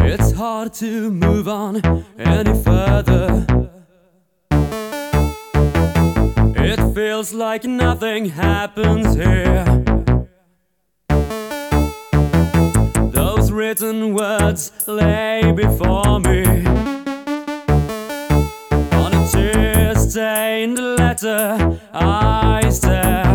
It's hard to move on any further. It feels like nothing happens here. Those written words lay before me on a tear-stained letter I stare.